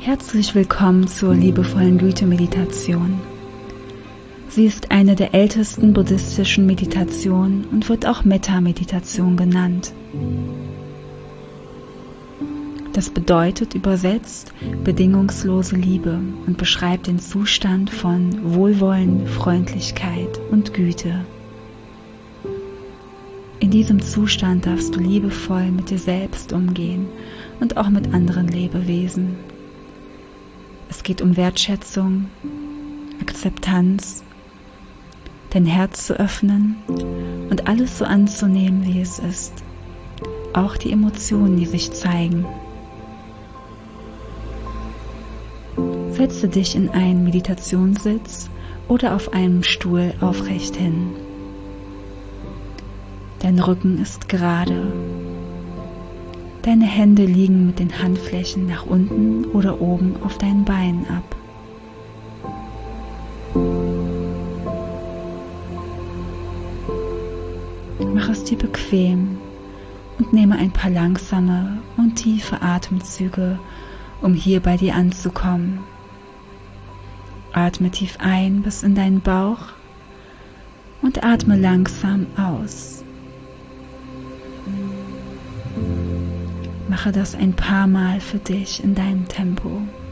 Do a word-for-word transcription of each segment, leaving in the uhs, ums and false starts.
Herzlich willkommen zur liebevollen Güte-Meditation. Sie ist eine der ältesten buddhistischen Meditationen und wird auch Metta-Meditation genannt. Das bedeutet übersetzt bedingungslose Liebe und beschreibt den Zustand von Wohlwollen, Freundlichkeit und Güte. In diesem Zustand darfst du liebevoll mit dir selbst umgehen und auch mit anderen Lebewesen. Es geht um Wertschätzung, Akzeptanz, dein Herz zu öffnen und alles so anzunehmen, wie es ist. Auch die Emotionen, die sich zeigen. Setze dich in einen Meditationssitz oder auf einem Stuhl aufrecht hin. Dein Rücken ist gerade. Deine Hände liegen mit den Handflächen nach unten oder oben auf deinen Beinen ab. Mach es dir bequem und nehme ein paar langsame und tiefe Atemzüge, um hier bei dir anzukommen. Atme tief ein bis in deinen Bauch und atme langsam aus. Mache das ein paar Mal für dich in deinem Tempo.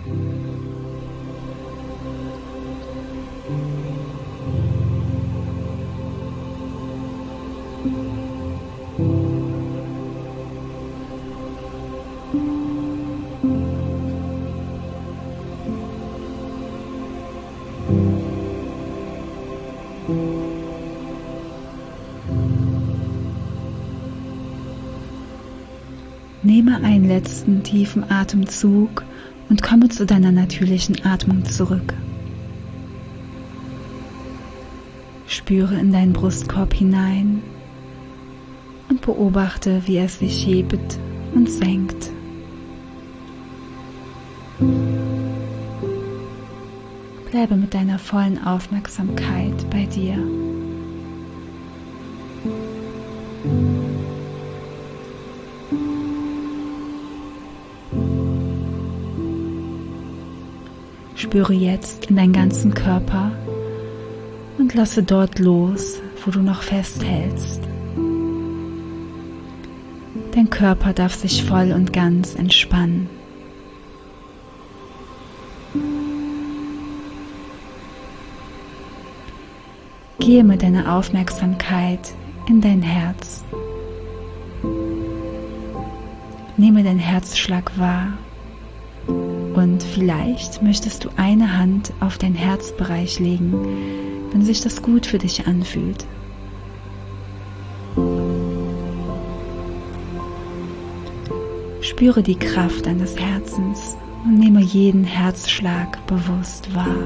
Nehme einen letzten tiefen Atemzug und komme zu deiner natürlichen Atmung zurück. Spüre in deinen Brustkorb hinein und beobachte, wie er sich hebt und senkt. Bleibe mit deiner vollen Aufmerksamkeit bei dir. Spüre jetzt in deinen ganzen Körper und lasse dort los, wo du noch festhältst. Dein Körper darf sich voll und ganz entspannen. Gehe mit deiner Aufmerksamkeit in dein Herz. Nehme deinen Herzschlag wahr. Und vielleicht möchtest du eine Hand auf deinen Herzbereich legen, wenn sich das gut für dich anfühlt. Spüre die Kraft deines Herzens und nehme jeden Herzschlag bewusst wahr.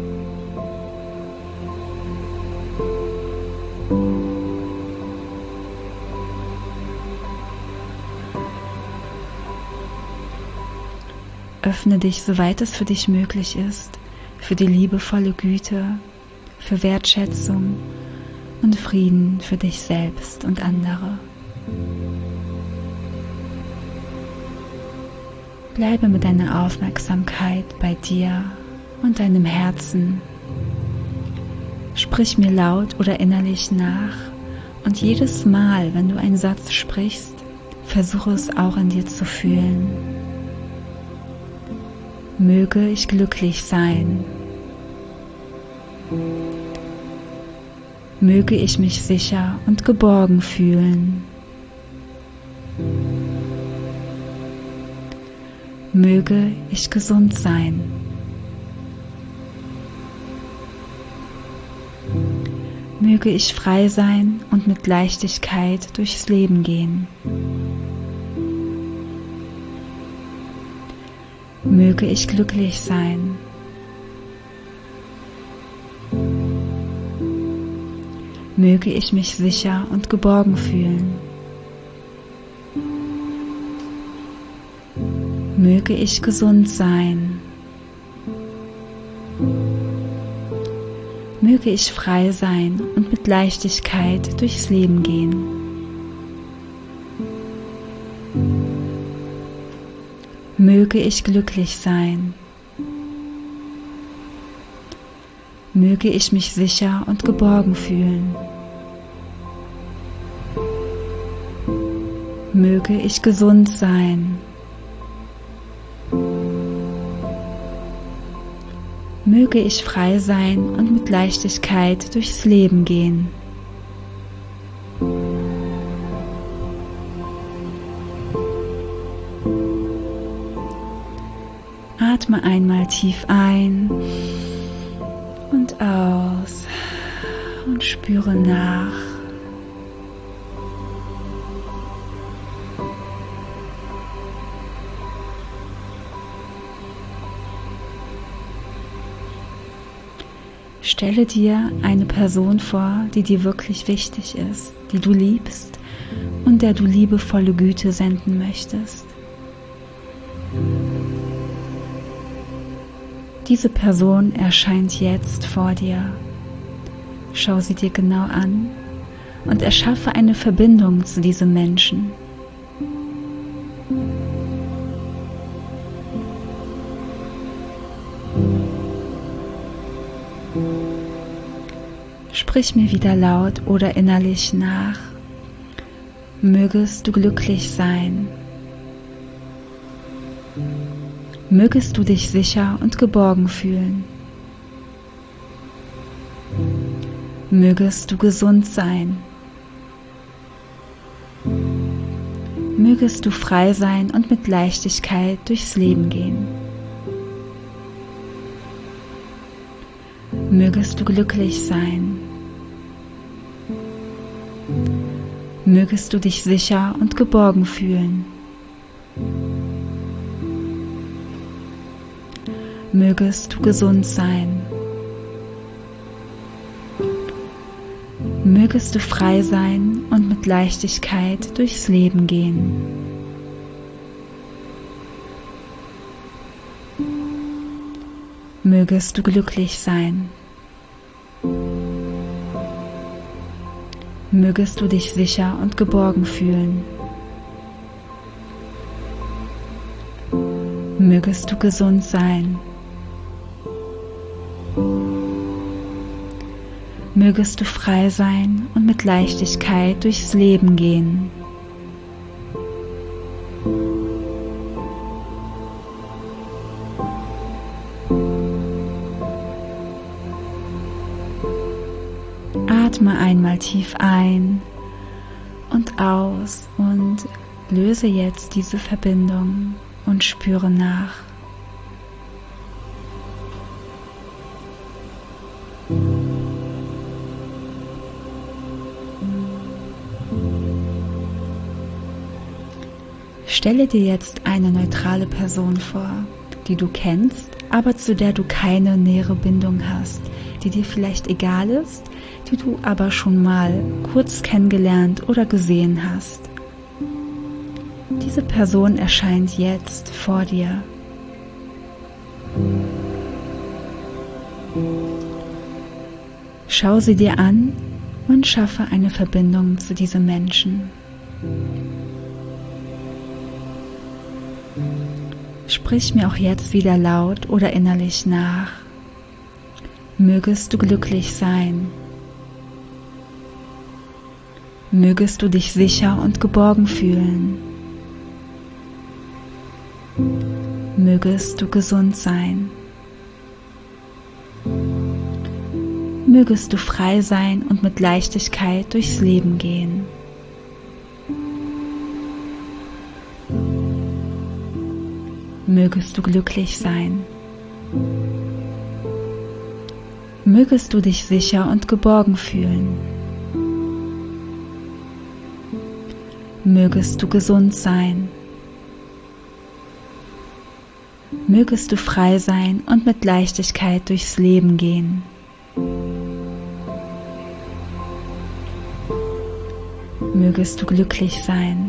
Öffne dich, soweit es für dich möglich ist, für die liebevolle Güte, für Wertschätzung und Frieden für dich selbst und andere. Bleibe mit deiner Aufmerksamkeit bei dir und deinem Herzen. Sprich mir laut oder innerlich nach und jedes Mal, wenn du einen Satz sprichst, versuche es auch in dir zu fühlen. Möge ich glücklich sein. Möge ich mich sicher und geborgen fühlen. Möge ich gesund sein. Möge ich frei sein und mit Leichtigkeit durchs Leben gehen. Möge ich glücklich sein. Möge ich mich sicher und geborgen fühlen. Möge ich gesund sein. Möge ich frei sein und mit Leichtigkeit durchs Leben gehen. Möge ich glücklich sein. Möge ich mich sicher und geborgen fühlen. Möge ich gesund sein. Möge ich frei sein und mit Leichtigkeit durchs Leben gehen. Atme einmal tief ein und aus und spüre nach. Stelle dir eine Person vor, die dir wirklich wichtig ist, die du liebst und der du liebevolle Güte senden möchtest. Diese Person erscheint jetzt vor dir. Schau sie dir genau an und erschaffe eine Verbindung zu diesem Menschen. Sprich mir wieder laut oder innerlich nach. Mögest du glücklich sein. Mögest du dich sicher und geborgen fühlen. Mögest du gesund sein. Mögest du frei sein und mit Leichtigkeit durchs Leben gehen. Mögest du glücklich sein. Mögest du dich sicher und geborgen fühlen. Mögest du gesund sein. Mögest du frei sein und mit Leichtigkeit durchs Leben gehen. Mögest du glücklich sein. Mögest du dich sicher und geborgen fühlen. Mögest du gesund sein. Mögest du frei sein und mit Leichtigkeit durchs Leben gehen. Atme einmal tief ein und aus und löse jetzt diese Verbindung und spüre nach. Stelle dir jetzt eine neutrale Person vor, die du kennst, aber zu der du keine nähere Bindung hast, die dir vielleicht egal ist, die du aber schon mal kurz kennengelernt oder gesehen hast. Diese Person erscheint jetzt vor dir. Schau sie dir an und schaffe eine Verbindung zu diesem Menschen. Sprich mir auch jetzt wieder laut oder innerlich nach. Mögest du glücklich sein. Mögest du dich sicher und geborgen fühlen. Mögest du gesund sein. Mögest du frei sein und mit Leichtigkeit durchs Leben gehen. Mögest du glücklich sein. Mögest du dich sicher und geborgen fühlen. Mögest du gesund sein. Mögest du frei sein und mit Leichtigkeit durchs Leben gehen. Mögest du glücklich sein.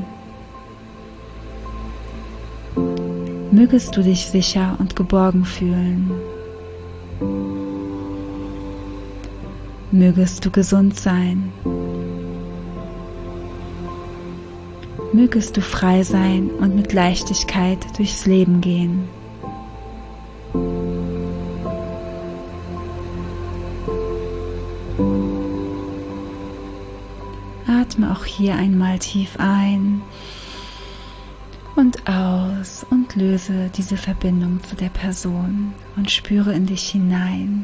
Mögest du dich sicher und geborgen fühlen. Mögest du gesund sein. Mögest du frei sein und mit Leichtigkeit durchs Leben gehen. Atme auch hier einmal tief ein und aus und löse diese Verbindung zu der Person und spüre in dich hinein.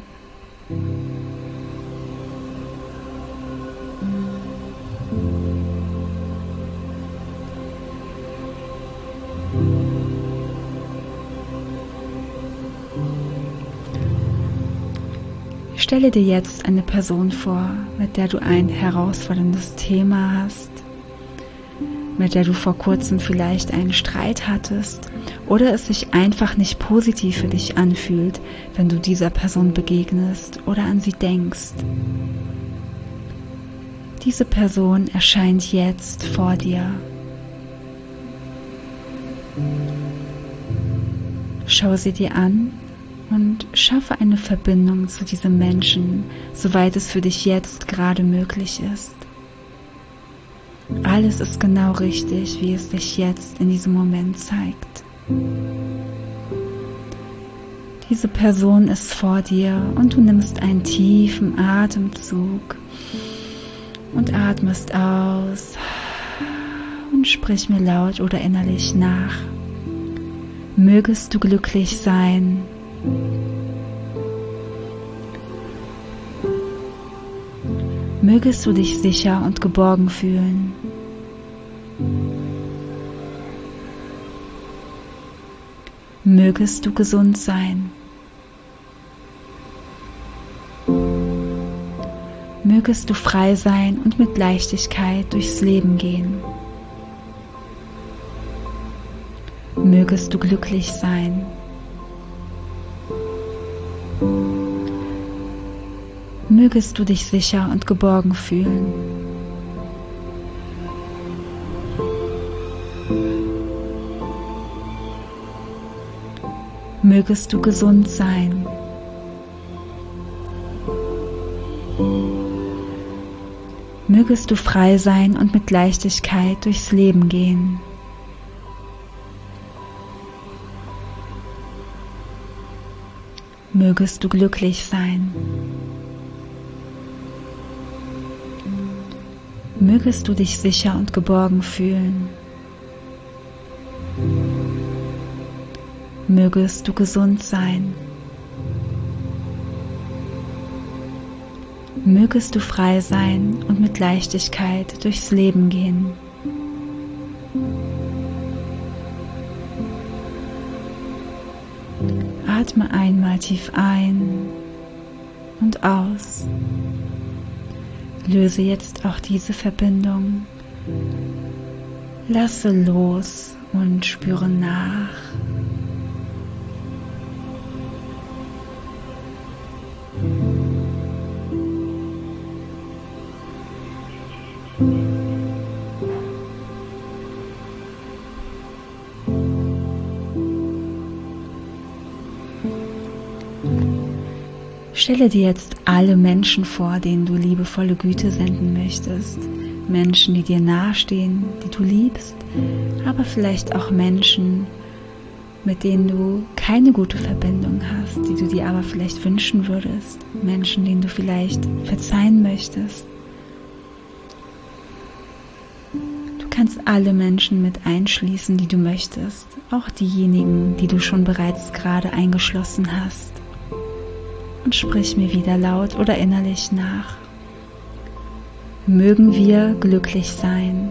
Stelle dir jetzt eine Person vor, mit der du ein herausforderndes Thema hast, mit der du vor kurzem vielleicht einen Streit hattest oder es sich einfach nicht positiv für dich anfühlt, wenn du dieser Person begegnest oder an sie denkst. Diese Person erscheint jetzt vor dir. Schau sie dir an und schaffe eine Verbindung zu diesem Menschen, soweit es für dich jetzt gerade möglich ist. Alles ist genau richtig, wie es sich jetzt in diesem Moment zeigt. Diese Person ist vor dir und du nimmst einen tiefen Atemzug und atmest aus und sprich mir laut oder innerlich nach. Mögest du glücklich sein. Mögest du dich sicher und geborgen fühlen. Mögest du gesund sein. Mögest du frei sein und mit Leichtigkeit durchs Leben gehen. Mögest du glücklich sein. Mögest du dich sicher und geborgen fühlen. Mögest du gesund sein. Mögest du frei sein und mit Leichtigkeit durchs Leben gehen. Mögest du glücklich sein. Mögest du dich sicher und geborgen fühlen. Mögest du gesund sein. Mögest du frei sein und mit Leichtigkeit durchs Leben gehen. Atme einmal tief ein und aus. Löse jetzt auch diese Verbindung. Lasse los und spüre nach. Stelle dir jetzt alle Menschen vor, denen du liebevolle Güte senden möchtest. Menschen, die dir nahestehen, die du liebst, aber vielleicht auch Menschen, mit denen du keine gute Verbindung hast, die du dir aber vielleicht wünschen würdest. Menschen, denen du vielleicht verzeihen möchtest. Du kannst alle Menschen mit einschließen, die du möchtest, auch diejenigen, die du schon bereits gerade eingeschlossen hast. Und sprich mir wieder laut oder innerlich nach. Mögen wir glücklich sein.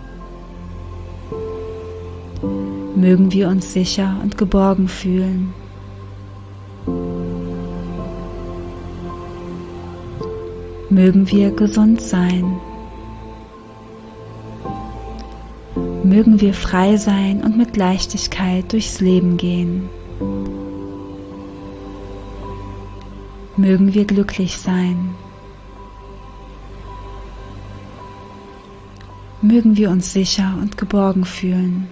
Mögen wir uns sicher und geborgen fühlen. Mögen wir gesund sein. Mögen wir frei sein und mit Leichtigkeit durchs Leben gehen. Mögen wir glücklich sein. Mögen wir uns sicher und geborgen fühlen.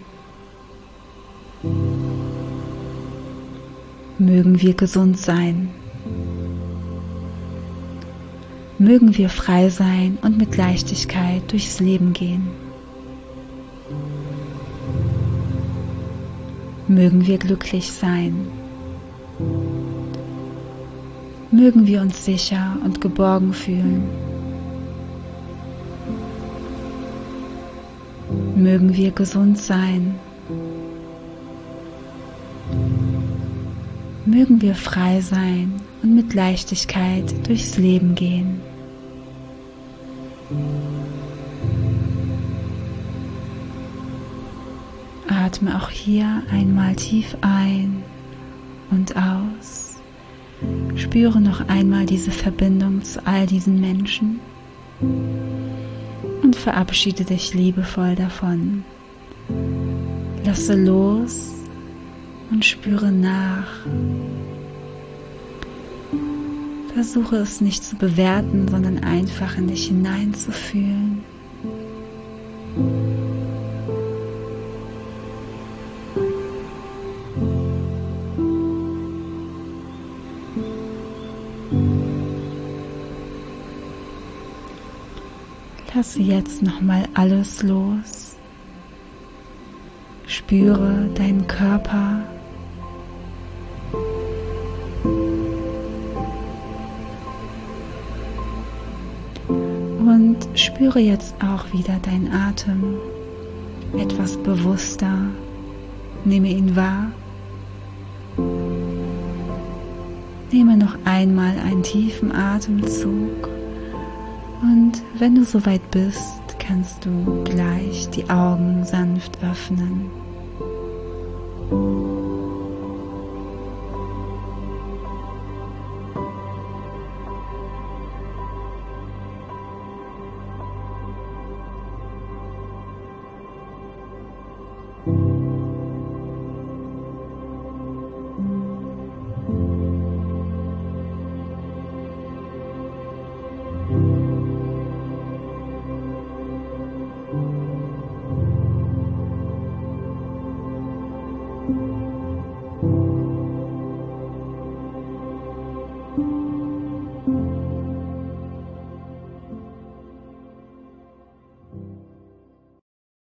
Mögen wir gesund sein. Mögen wir frei sein und mit Leichtigkeit durchs Leben gehen. Mögen wir glücklich sein. Mögen wir uns sicher und geborgen fühlen. Mögen wir gesund sein. Mögen wir frei sein und mit Leichtigkeit durchs Leben gehen. Atme auch hier einmal tief ein und aus. Spüre noch einmal diese Verbindung zu all diesen Menschen und verabschiede dich liebevoll davon. Lasse los und spüre nach. Versuche es nicht zu bewerten, sondern einfach in dich hineinzufühlen. Lasse jetzt nochmal alles los. Spüre deinen Körper. Und spüre jetzt auch wieder deinen Atem etwas bewusster. Nehme ihn wahr. Nehme noch einmal einen tiefen Atemzug. Und wenn du soweit bist, kannst du gleich die Augen sanft öffnen.